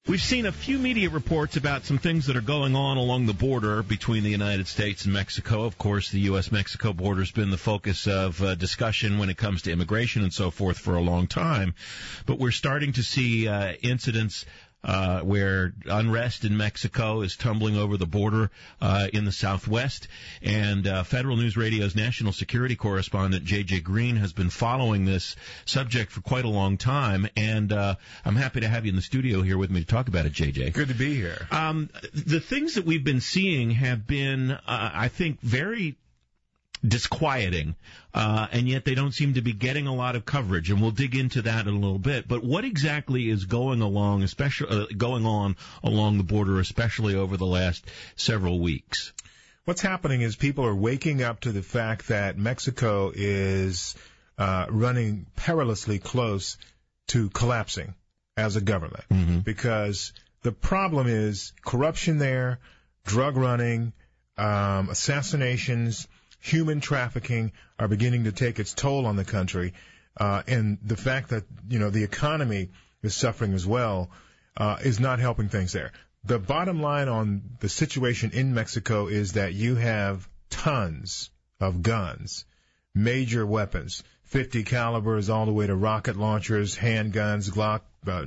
We've seen a few media reports about some things that are going on along the border between the United States and Mexico. Of course, the U.S.-Mexico border has been the focus of discussion when it comes to immigration and so forth for a long time. But we're starting to see incidents where unrest in Mexico is tumbling over the border in the Southwest. And Federal News Radio's national security correspondent, J.J. Green, has been following this subject for quite a long time. And I'm happy to have you in the studio here with me to talk about it, J.J. Good to be here. The things that we've been seeing have been, I think, very disquieting, and yet they don't seem to be getting a lot of coverage, and we'll dig into that in a little bit. But what exactly is going on along the border, especially over the last several weeks? What's happening is people are waking up to the fact that Mexico is running perilously close to collapsing as a government, because the problem is corruption there, drug running, assassinations, human trafficking are beginning to take its toll on the country, and the fact that, the economy is suffering as well is not helping things there. The bottom line on the situation in Mexico is that you have tons of guns, major weapons, 50 calibers all the way to rocket launchers, handguns, Glock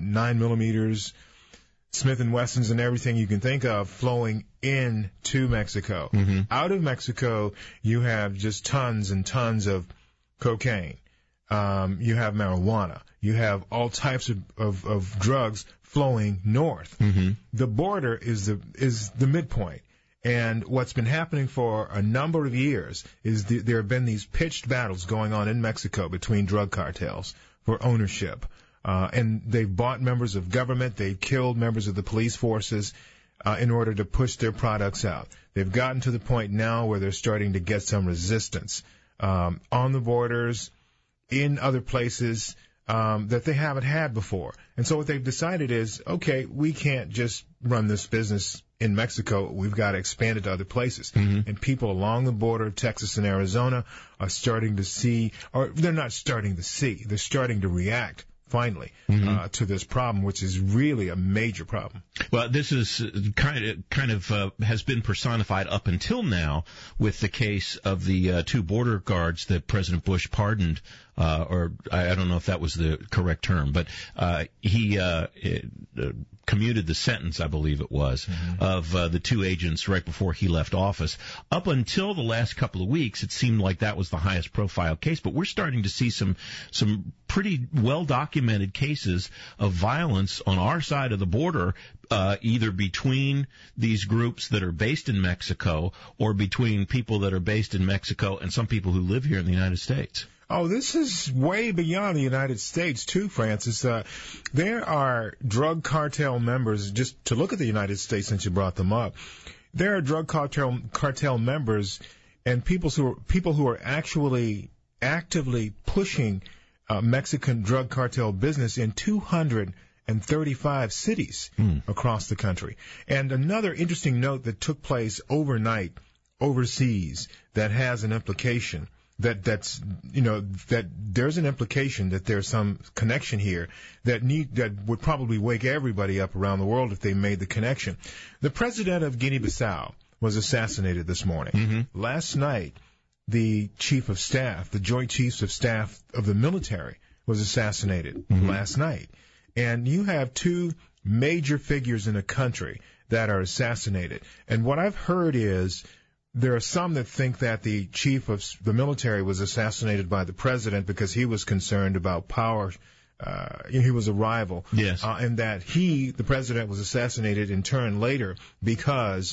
9mm, Smith & Wessons and everything you can think of flowing into Mexico. Out of Mexico, you have just tons and tons of cocaine. You have marijuana. You have all types of drugs flowing north. The border is the midpoint. And what's been happening for a number of years is there have been these pitched battles going on in Mexico between drug cartels for ownership. And they've bought members of government, they've killed members of the police forces in order to push their products out. They've gotten to the point now where they're starting to get some resistance on the borders, in other places that they haven't had before. And so what they've decided is, okay, we can't just run this business in Mexico. We've got to expand it to other places. And people along the border, Texas and Arizona, are starting to see, or they're not starting to see, they're starting to react finally, to this problem, which is really a major problem. Well, this is kind of has been personified up until now with the case of the two border guards that President Bush pardoned, or I don't know if that was the correct term, but he commuted the sentence, I believe it was, of the two agents right before he left office. Up until the last couple of weeks, it seemed like that was the highest profile case, but we're starting to see some pretty well-documented cases of violence on our side of the border, either between these groups that are based in Mexico or between people that are based in Mexico and some people who live here in the United States. Oh, this is way beyond the United States, too, Francis. There are drug cartel members, just to look at the United States since you brought them up, there are drug cartel members and people who are actually actively pushing Mexican drug cartel business in 235 cities across the country. And another interesting note that took place overnight overseas that has an implication that there's an implication that there's some connection here that would probably wake everybody up around the world if they made the connection. The president of Guinea-Bissau was assassinated this morning. Last night, the chief of staff, the joint chiefs of staff of the military, was assassinated last night. And you have two major figures in a country that are assassinated. And what I've heard is there are some that think that the chief of the military was assassinated by the president because he was concerned about power. He was a rival. Yes. And that the president, was assassinated in turn later because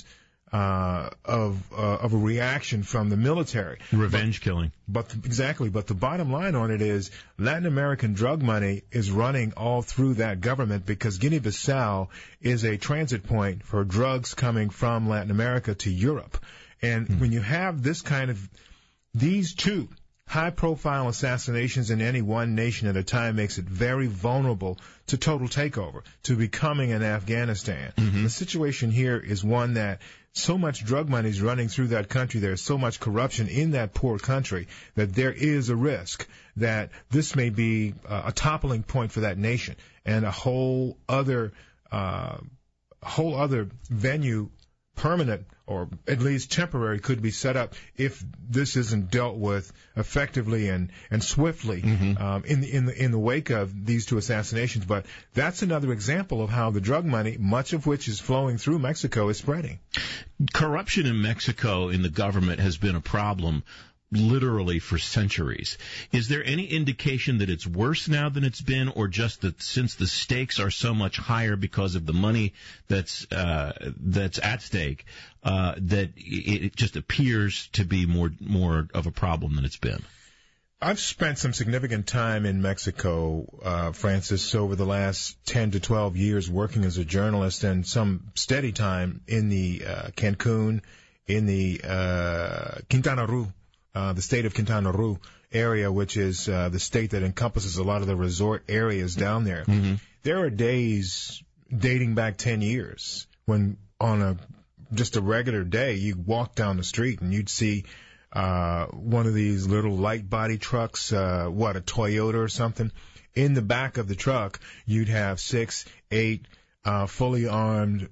of a reaction from the military. Revenge killing. But the bottom line on it is Latin American drug money is running all through that government because Guinea-Bissau is a transit point for drugs coming from Latin America to Europe. And when you have these two high-profile assassinations in any one nation at a time makes it very vulnerable to total takeover, to becoming an Afghanistan. The situation here is one that so much drug money is running through that country, there's so much corruption in that poor country, that there is a risk that this may be a toppling point for that nation and a whole other whole other venue, permanent or at least temporary, could be set up if this isn't dealt with effectively and swiftly in the wake of these two assassinations. But that's another example of how the drug money, much of which is flowing through Mexico, is spreading. Corruption in Mexico in the government has been a problem literally for centuries. Is there any indication that it's worse now than it's been, or just that since the stakes are so much higher because of the money that's at stake, that it just appears to be more of a problem than it's been? I've spent some significant time in Mexico, Francis, over the last 10 to 12 years working as a journalist, and some steady time in the Cancun, in the Quintana Roo, the state of Quintana Roo area, which is the state that encompasses a lot of the resort areas down there. Mm-hmm. There are days dating back 10 years when on just a regular day, you walk down the street and you'd see one of these little light body trucks, a Toyota or something. In the back of the truck, you'd have 6, 8 fully armed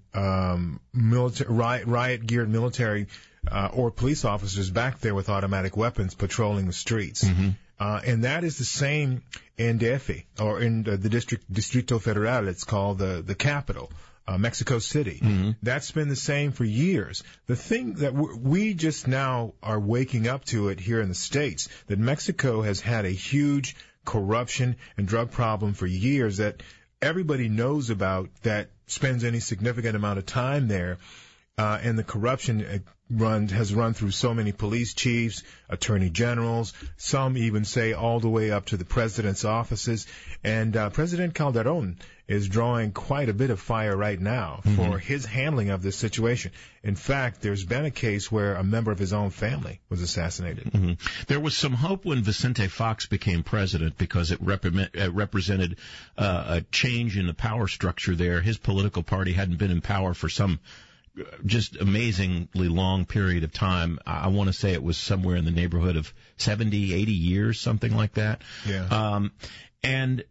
riot-geared military or police officers back there with automatic weapons patrolling the streets. Mm-hmm. And that is the same in DF, or in the Distrito Federal. It's called the capital, Mexico City. Mm-hmm. That's been the same for years. The thing that we just now are waking up to it here in the States, that Mexico has had a huge corruption and drug problem for years that everybody knows about, that spends any significant amount of time there. And the corruption has run through so many police chiefs, attorney generals, some even say all the way up to the president's offices. And President Calderon is drawing quite a bit of fire right now for his handling of this situation. In fact, there's been a case where a member of his own family was assassinated. Mm-hmm. There was some hope when Vicente Fox became president because it represented a change in the power structure there. His political party hadn't been in power for some just amazingly long period of time. I want to say it was somewhere in the neighborhood of 70, 80 years, something like that. Yeah. And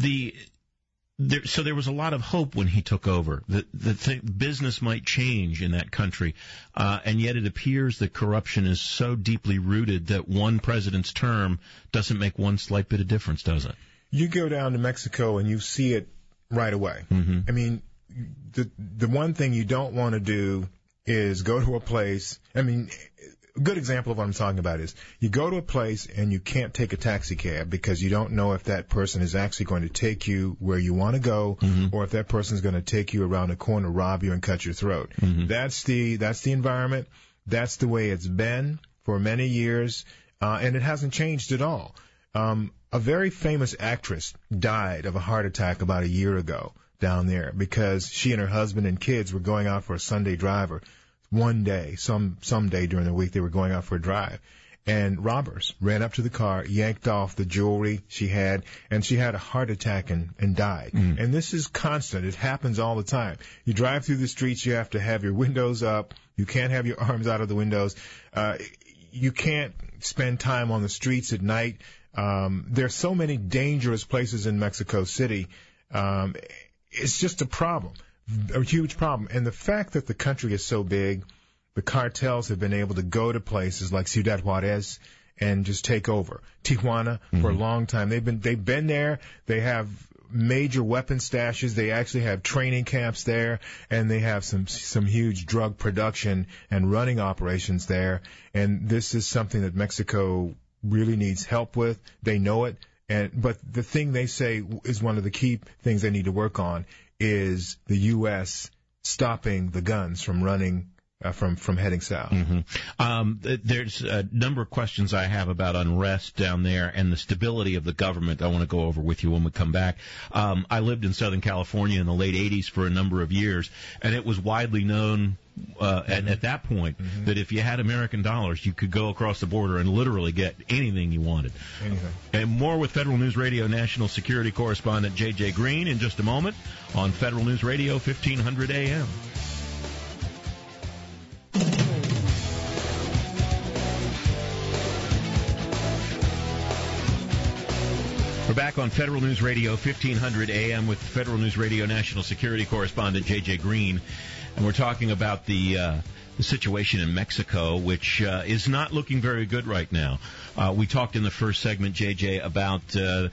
so there was a lot of hope when he took over that business might change in that country. And yet it appears that corruption is so deeply rooted that one president's term doesn't make one slight bit of difference, does it? You go down to Mexico and you see it right away. Mm-hmm. I mean, the one thing you don't want to do is go to a place. I mean, a good example of what I'm talking about is you go to a place and you can't take a taxi cab because you don't know if that person is actually going to take you where you want to go, or if that person is going to take you around a corner, rob you, and cut your throat. Mm-hmm. That's the environment. That's the way it's been for many years, and it hasn't changed at all. A very famous actress died of a heart attack about a year ago down there because she and her husband and kids were going out for a Sunday drive, or one day, some day during the week they were going out for a drive, and robbers ran up to the car, yanked off the jewelry she had, and she had a heart attack and died. And this is constant. It happens all the time. You drive through the streets, you have to have your windows up. You can't have your arms out of the windows. You can't spend time on the streets at night. There's so many dangerous places in Mexico City. It's just a problem, a huge problem. And the fact that the country is so big, the cartels have been able to go to places like Ciudad Juarez and just take over. Tijuana for a long time. They've been there. They have major weapon stashes. They actually have training camps there, and they have some huge drug production and running operations there. And this is something that Mexico really needs help with. They know it. But the thing they say is one of the key things they need to work on is the U.S. stopping the guns from running from heading south. There's a number of questions I have about unrest down there and the stability of the government I want to go over with you when we come back. I lived in Southern California in the late 80s for a number of years, and it was widely known and at that point that if you had American dollars, you could go across the border and literally get anything you wanted. Anything. And more with Federal News Radio national security correspondent J.J. Green in just a moment on Federal News Radio 1500 AM. We're back on Federal News Radio, 1500 AM, with Federal News Radio national security correspondent J.J. Green. And we're talking about the situation in Mexico, which is not looking very good right now. We talked in the first segment, J.J., about the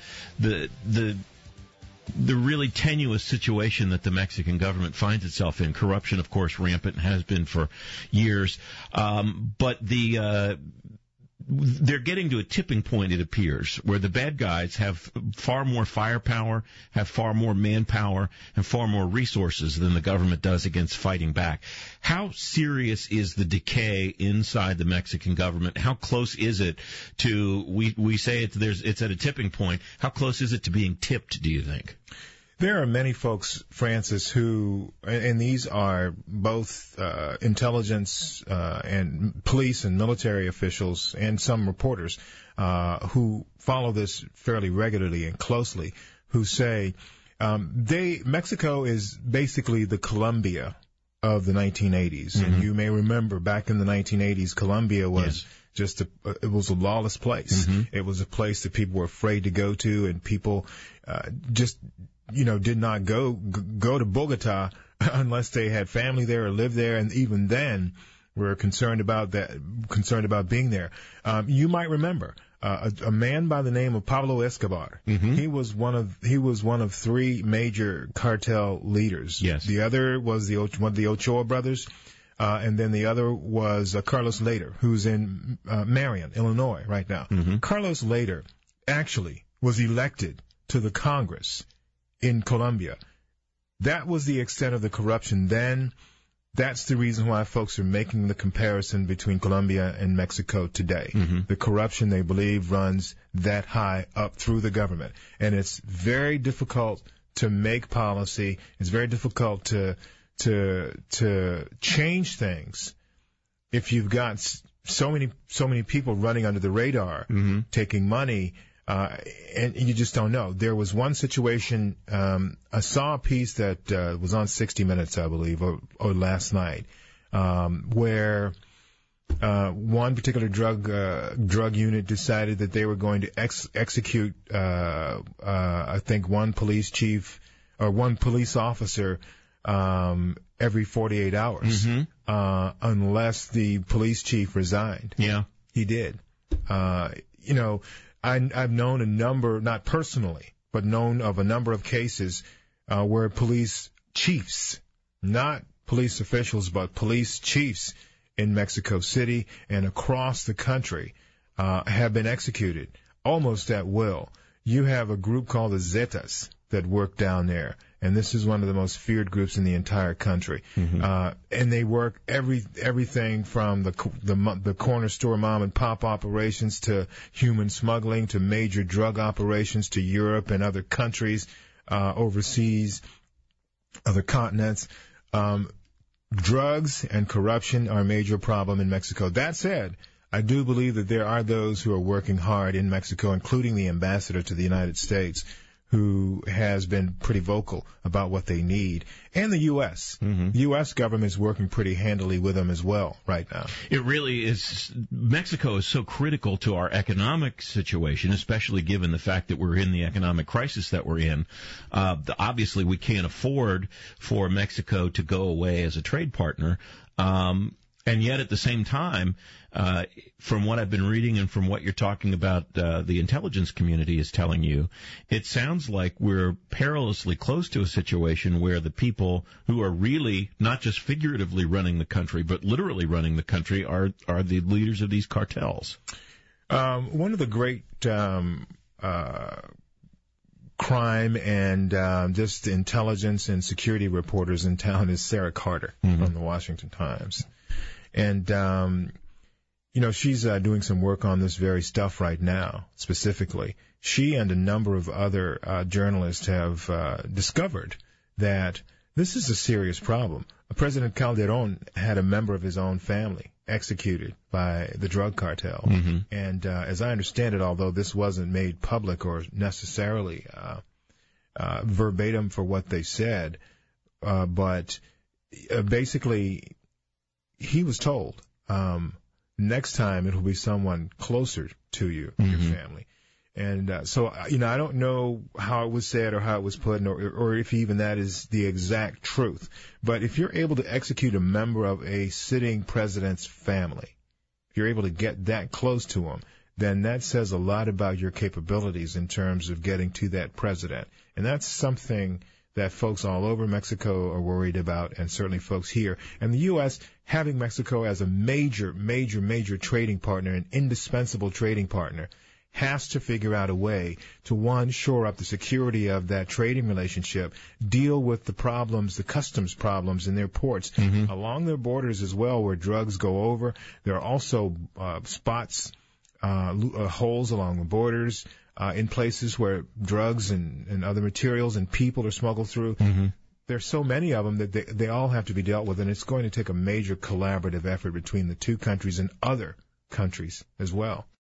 really tenuous situation that the Mexican government finds itself in. Corruption, of course, rampant, has been for years. But they're getting to a tipping point, it appears, where the bad guys have far more firepower, have far more manpower, and far more resources than the government does against fighting back. How serious is the decay inside the Mexican government? How close is it to, we say it's at a tipping point, how close is it to being tipped, do you think? There are many folks, Francis, who, and these are both intelligence and police and military officials and some reporters who follow this fairly regularly and closely, who say Mexico is basically the Colombia of the 1980s. Mm-hmm. And you may remember back in the 1980s, Colombia was it was a lawless place. Mm-hmm. It was a place that people were afraid to go to, and people did not go to Bogota unless they had family there or lived there, and even then were concerned about being there. You might remember a man by the name of Pablo Escobar. Mm-hmm. He was one of three major cartel leaders. Yes. The other was one of the Ochoa brothers, and then the other was Carlos Lader, who's in Marion, Illinois, right now. Mm-hmm. Carlos Lader actually was elected to the Congress in Colombia. That was the extent of the corruption then. That's the reason why folks are making the comparison between Colombia and Mexico today. Mm-hmm. The corruption, they believe, runs that high up through the government. And it's very difficult to make policy. It's very difficult to change things if you've got so many people running under the radar, mm-hmm. taking money, and you just don't know. There was one situation, I saw a piece that was on 60 Minutes, I believe, or last night, where one particular drug unit decided that they were going to execute, I think, one police chief or one police officer every 48 hours, mm-hmm. Unless the police chief resigned. Yeah, he did. I've known a number, not personally, but known of a number of cases where police chiefs, not police officials, but police chiefs in Mexico City and across the country have been executed almost at will. You have a group called the Zetas that work down there, and this is one of the most feared groups in the entire country. Mm-hmm. And they work everything from the corner store mom and pop operations to human smuggling to major drug operations to Europe and other countries overseas, other continents. Drugs and corruption are a major problem in Mexico. That said, I do believe that there are those who are working hard in Mexico, including the ambassador to the United States, who has been pretty vocal about what they need, and the U.S. Mm-hmm. The U.S. government is working pretty handily with them as well right now. It really is. Mexico is so critical to our economic situation, especially given the fact that we're in the economic crisis that we're in. Obviously, we can't afford for Mexico to go away as a trade partner. And yet, at the same time, from what I've been reading and from what you're talking about, the intelligence community is telling you, it sounds like we're perilously close to a situation where the people who are really not just figuratively running the country, but literally running the country are the leaders of these cartels. One of the great crime and just intelligence and security reporters in town is Sarah Carter, mm-hmm. from the Washington Times. And, she's doing some work on this very stuff right now, specifically. She and a number of other journalists have discovered that this is a serious problem. President Calderon had a member of his own family executed by the drug cartel. Mm-hmm. And as I understand it, although this wasn't made public or necessarily verbatim for what they said, but basically he was told, next time it will be someone closer to you, mm-hmm. your family. And so, I don't know how it was said or how it was put, or if even that is the exact truth. But if you're able to execute a member of a sitting president's family, if you're able to get that close to him, then that says a lot about your capabilities in terms of getting to that president. And that's something that folks all over Mexico are worried about, and certainly folks here. And the U.S., having Mexico as a major trading partner, an indispensable trading partner, has to figure out a way to, one, shore up the security of that trading relationship, deal with the problems, the customs problems in their ports, along their borders as well, where drugs go over. There are also spots, holes along the borders, in places where drugs and other materials and people are smuggled through. There's so many of them that they all have to be dealt with, and it's going to take a major collaborative effort between the two countries and other countries as well.